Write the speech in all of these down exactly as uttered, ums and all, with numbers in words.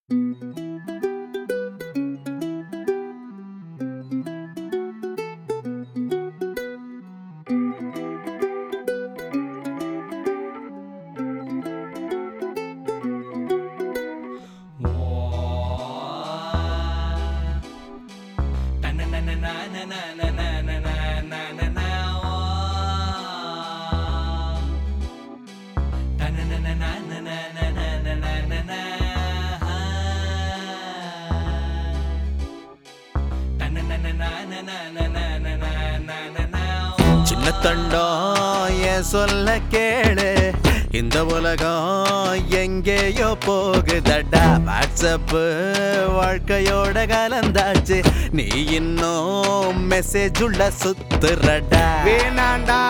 சின்ன தண்டம் என் சொல்ல கேளு, இந்த உலகம் எங்கேயோ போகுதடா. வாட்ஸ்அப் வாழ்க்கையோட கலந்தாச்சு, நீ இன்னும் மெசேஜ் உள்ள சுத்துறடா. வேணாண்டா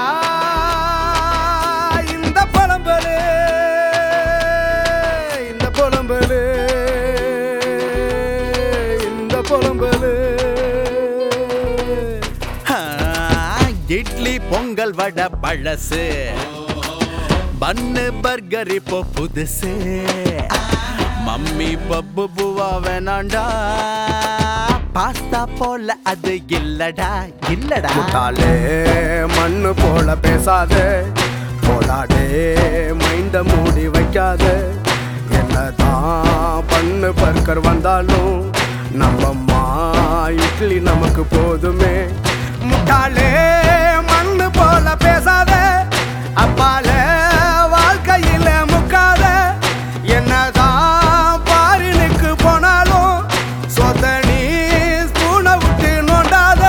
இந்த புலம்பலு, இந்த புலம்பலு, இந்த புலம்பலு. இட்லி பொங்கல் வடை பழசு, பன்னு பர்கர் இப்போ புதுசு. மம்மி பப்பு பூவா வேணாண்டா, பாஸ்தா போல அது இல்லடா இல்லடா. முட்டாளே மண்ணு போல பேசாத, போடாடே மைண்ட மூடி வைக்காத. என்னதான் பண்ணு பர்கர் வந்தாலும் நம்மம்மா இட்லி நமக்கு போதுமே. முட்டாளே மண்ணு போல பேசாத, அப்பால வாழ்க்கையில முக்காத. என்னதான் பாரினுக்கு போனாலும் சொதனி ஸ்பூனை விட்டு நோண்டாத.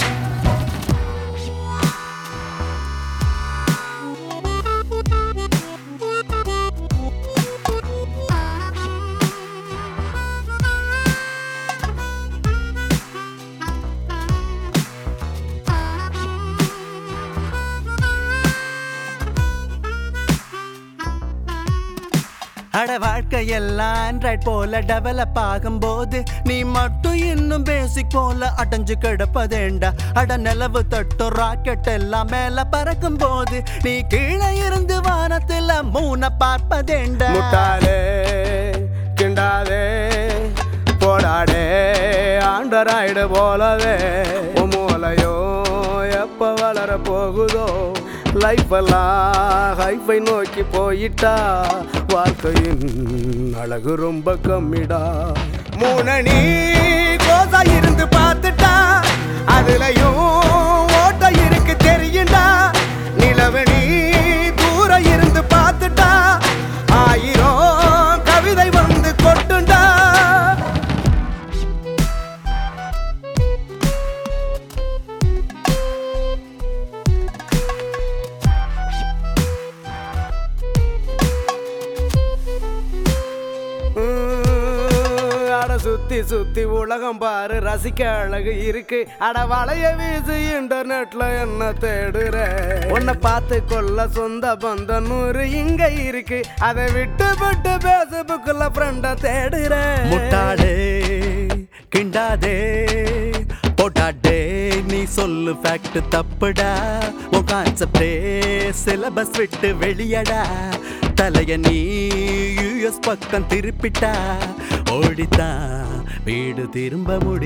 அட வாழ்க்கையெல்லாம் ஆண்ட்ராய்ட் போல டெவலப் ஆகும்போது நீ மட்டும் இன்னும் பேசிக் போல அடைஞ்சு கிடப்பதேண்டா. அட நிலவு தட்டு ராக்கெட் எல்லாம் மேல பறக்கும் போது நீ கீழே இருந்து வானத்துல மூண பார்ப்பதேண்டா. முட்டாளே கிண்டாதே, போடாடே ஆண்டராய்டு போலவே. மூலையோ எப்ப வளர போகுதோ, லைஃப் எல்லாம் ஹைஃபை நோக்கி போயிட்டா. வாழ்க்கையின் அழகு ரொம்ப கம்மிடா. மூணனி கோசா இருந்து பார்த்துட்டா, அதுலயும் ஓட்ட இருக்கு தெரியுண்டா. நிலவனி தூர இருந்து பார்த்துட்டா, ஆயிரம் கவிதை வந்து கொட்டுண்டா. சுத்தி சுத்தி உலகம் பாரு, ரசிக்க அழகு இருக்கு. அட வளைய வீசு இன்டர்நெட்ல என்ன தேடுற? உன்னை பார்த்து கொள்ள சொந்த பந்த நூறு இங்க இருக்கு. அதை விட்டு விட்டு பேஸ்புக்ல ஃப்ரெண்ட தேடுற. முட்டாளே கிண்டாதே, போட்டாடே நீ சொல்லு ஃபேக்ட் தப்புடா. உன் கான்செப்டே சிலபஸ் விட்டு வெளியடா. தலைய நீ யூஎஸ் பக்கம் திருப்பிட்டா, ஓடித்தான் வீடு திரும்ப முடி.